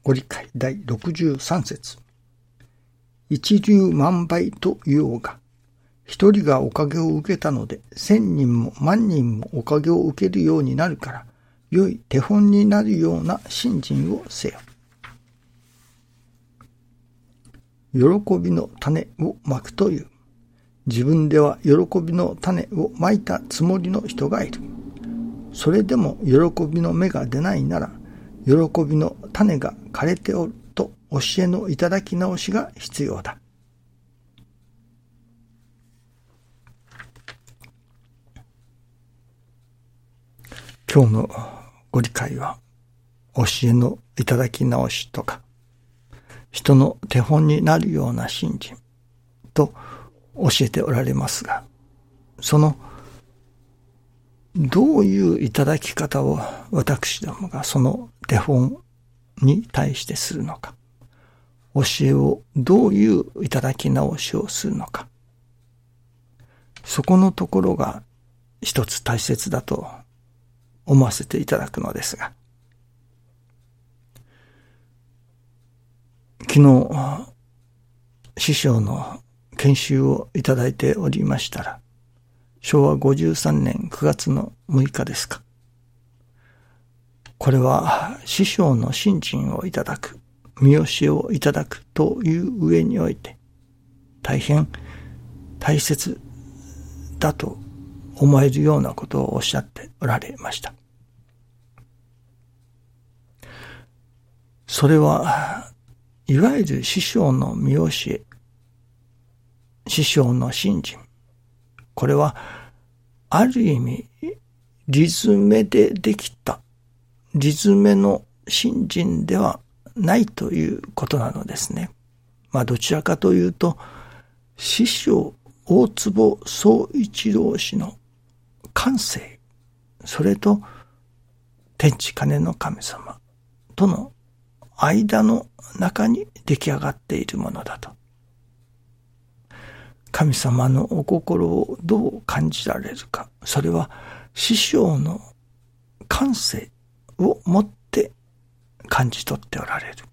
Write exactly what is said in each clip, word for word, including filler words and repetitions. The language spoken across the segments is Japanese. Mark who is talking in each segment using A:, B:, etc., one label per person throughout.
A: ご理解だいろくじゅうさん節。一粒万倍と言おうが、一人がおかげを受けたので、千人も万人もおかげを受けるようになるから、良い手本になるような信心をせよ。喜びの種をまくという。自分では喜びの種をまいたつもりの人がいる。それでも喜びの芽が出ないなら、喜びの種が枯れておると教えのいただき直しが必要だ。今日のご理解は、教えのいただき直しとか、人の手本になるような信心と教えておられますが、そのどういういただき方を私どもがその手本に対してするのか、教えをどういういただき直しをするのか、そこのところが一つ大切だと思わせていただくのですが、昨日師匠の研修をいただいておりましたら、しょうわごじゅうさんねんくがつのむいかですか。これは師匠の信心をいただく、見教えをいただくという上において、大変大切だと思えるようなことをおっしゃっておられました。それはいわゆる師匠の見教え、師匠の信心、これはある意味理詰めでできた理詰めの信心ではないということなのですね。まあどちらかというと、師匠大坪宗一郎氏の感性、それと天地金の神様との間の中に出来上がっているものだと。神様のお心をどう感じられるか、それは師匠の感性をもって感じ取っておられる。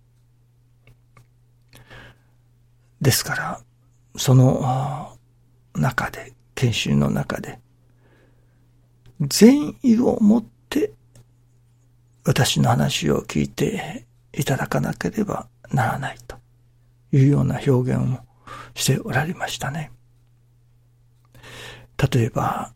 A: ですから、その中で、研修の中で、善意をもって私の話を聞いていただかなければならないというような表現をしておられましたね。例えば、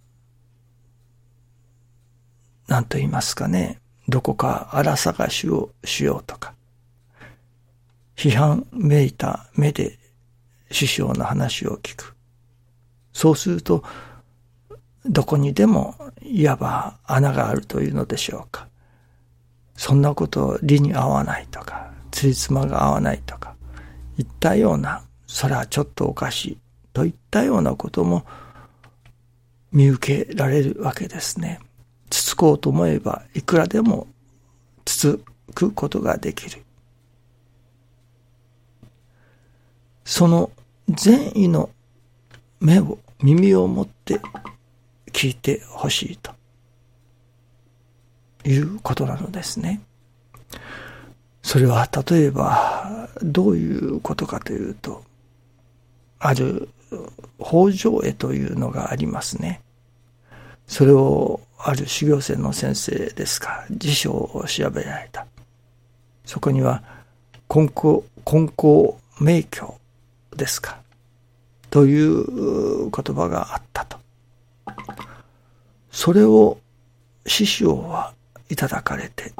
A: 何と言いますかね、どこか荒探しをしようとか、批判めいた目で師匠の話を聞く。そうすると、どこにでもいわば穴があるというのでしょうか。そんなこと理に合わないとか、つりつまが合わないとか、いったような、それはちょっとおかしいといったようなことも見受けられるわけですね。つつこうと思えばいくらでもつつくことができる。その善意の目を耳を持って聞いてほしいということなのですね。それは例えばどういうことかというと、ある北条絵というのがありますね。それをある修行生の先生ですか、辞書を調べられた。そこには根高根高名教ですかという言葉があったと。それを師匠はいただかれて、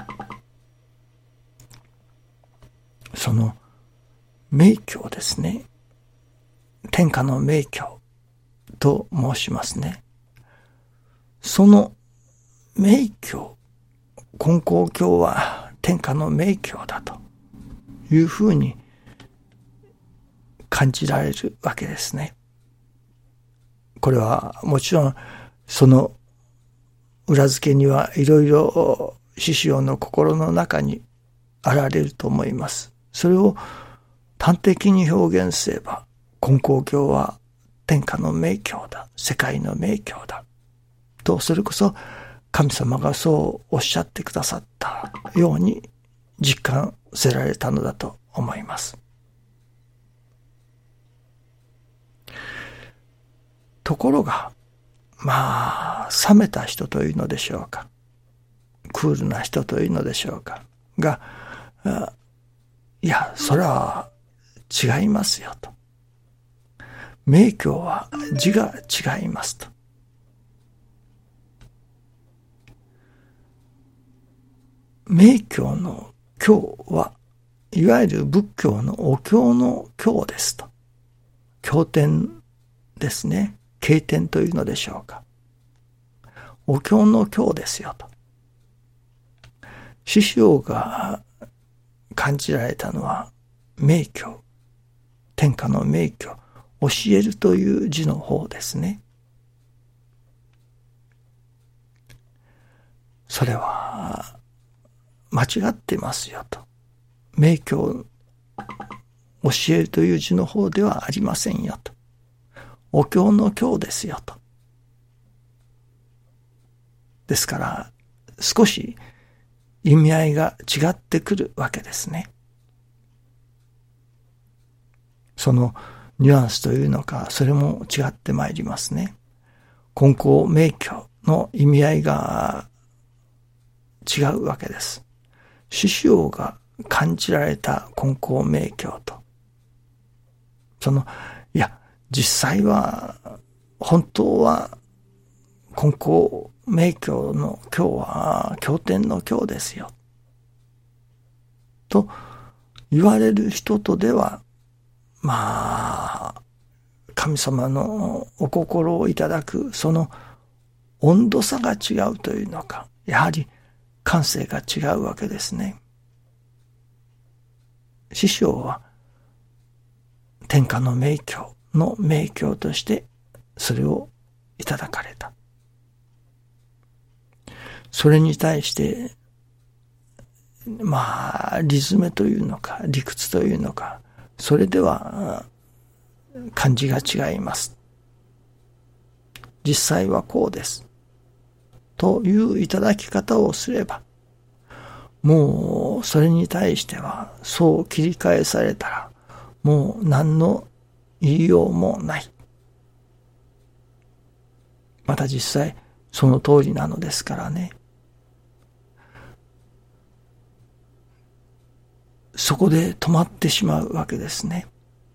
A: その名教ですね、天下の名教と申しますね。その名教、根高教は天下の名教だというふうに感じられるわけですね。これはもちろんその裏付けにはいろいろ師匠の心の中にあられると思います。それを端的に表現すれば、根高教は天下の名教だ、世界の名教だと、それこそ神様がそうおっしゃってくださったように実感せられたのだと思います。ところが、まあ、冷めた人というのでしょうか。クールな人というのでしょうか。が、いや、それは違いますよと。名教は字が違いますと。名教の教はいわゆる仏教のお経の経ですと。経典ですね。経典というのでしょうか。お経の経ですよと。師匠が感じられたのは名教、天下の名教、教えるという字の方ですね。それは間違ってますよと。名教、教えるという字の方ではありませんよと。お経の経ですよと。ですから少し意味合いが違ってくるわけですね。そのニュアンスというのか、それも違ってまいりますね。金光明教の意味合いが違うわけです。師匠が感じられた金光明教と、その、いや、実際は、本当は、金光明教の教は、経典の教ですよ。と言われる人とでは、まあ、神様のお心をいただく、その温度差が違うというのか、やはり感性が違うわけですね。師匠は、天下の名教の名教として、それをいただかれた。それに対して、まあ、理詰めというのか、理屈というのか、それでは、感じが違います。実際はこうです。といういただき方をすれば、もうそれに対してはそう切り返されたら、もう何の言いようもない。また実際その通りなのですからね。そこで止まってしまうわけですね。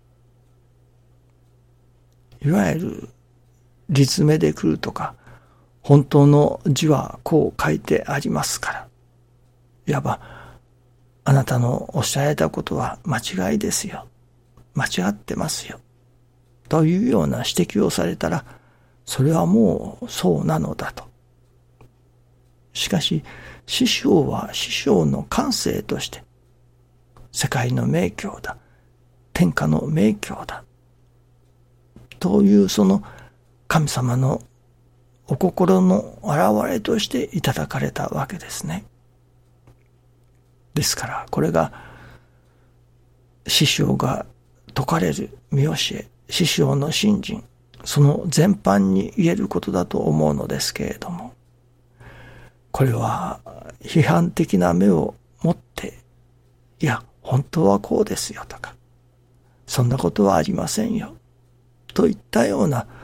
A: いわゆる理詰めで来るとか、本当の字はこう書いてありますから、いわばあなたのおっしゃられたことは間違いですよ、間違ってますよというような指摘をされたら、それはもうそうなのだと。しかし師匠は師匠の感性として、世界の名教だ、天下の名教だというその神様のお心の現れとしていただかれたわけですね。ですからこれが師匠が説かれる見教え、師匠の信心、その全般に言えることだと思うのですけれども、これは批判的な目を持って、いや本当はこうですよとか、そんなことはありませんよといったような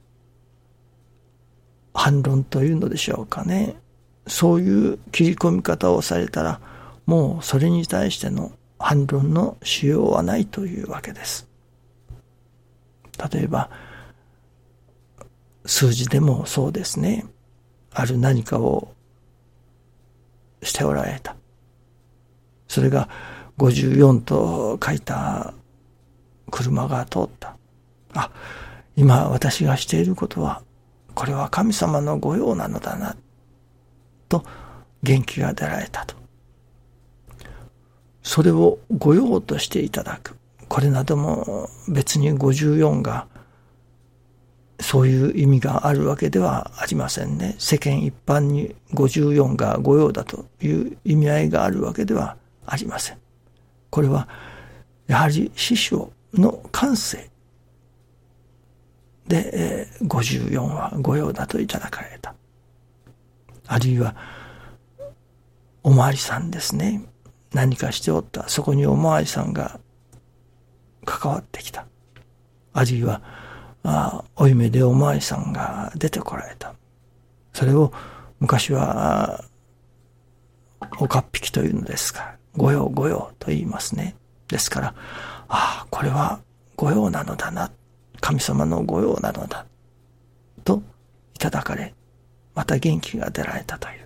A: 反論というのでしょうかね。そういう切り込み方をされたら、もうそれに対しての反論のしようはないというわけです。例えば数字でもそうですね。ある何かをしておられた。それがごじゅうよんと書いた車が通った。あ、今私がしていることは、これは神様の御用なのだな、と元気が出られたと。それを御用としていただく。これなども別にごじゅうよんがそういう意味があるわけではありませんね。世間一般にごじゅうよんが御用だという意味合いがあるわけではありません。これはやはり師匠の感性で、えー、ごじゅうよんは御用だといただかれた。あるいはおまわりさんですね。 何かしておった。そこにおまわりさんが関わってきた。あるいは、あお夢でおまわりさんが出てこられた。それを昔は、おかっぴきというのですが、御用御用と言いますね。ですから、ああ、これは御用なのだな。神様の御用なのだ。といただかれ、また元気が出られたという。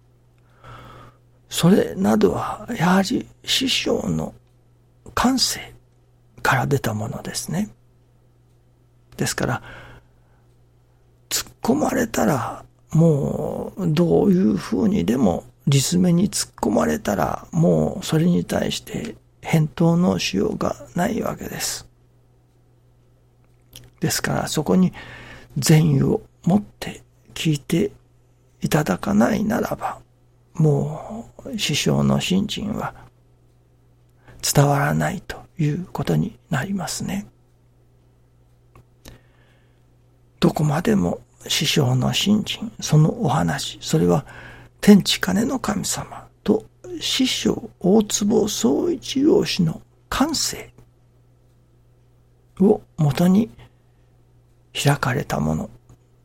A: それなどは、やはり師匠の感性から出たものですね。ですから、突っ込まれたら、もうどういうふうにでも、理詰めに突っ込まれたら、もうそれに対して返答のしようがないわけです。ですから、そこに善意を持って聞いていただかないならば、もう師匠の信心は伝わらないということになりますね。どこまでも師匠の信心、そのお話、それは天地金の神様と師匠大坪宗一郎氏の感性をもとに開かれたもの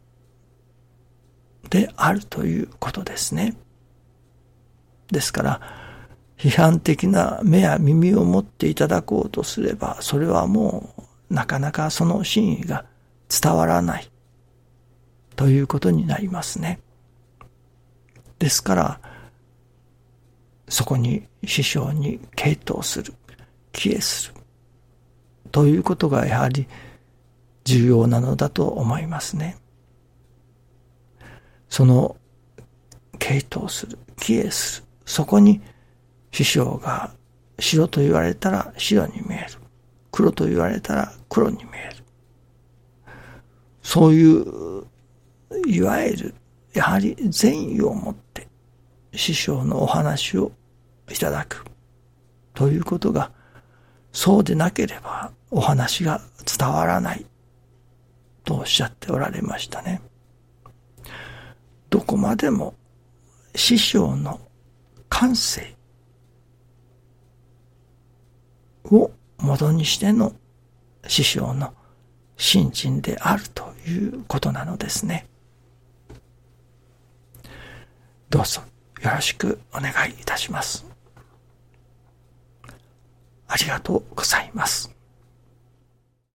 A: であるということですね。ですから、批判的な目や耳を持っていただこうとすれば、それはもうなかなかその真意が伝わらないということになりますね。ですから、そこに師匠に傾倒する、帰依するということがやはり重要なのだと思いますね。その傾倒する、帰依する、そこに師匠が白と言われたら白に見える、黒と言われたら黒に見える。そういういわゆるやはり善意を持って師匠のお話をいただくということが、そうでなければお話が伝わらないとおっしゃっておられましたね。どこまでも師匠の感性を元にしての師匠の信心であるということなのですね。どうぞよろしくお願いいたします。ありがとうございます。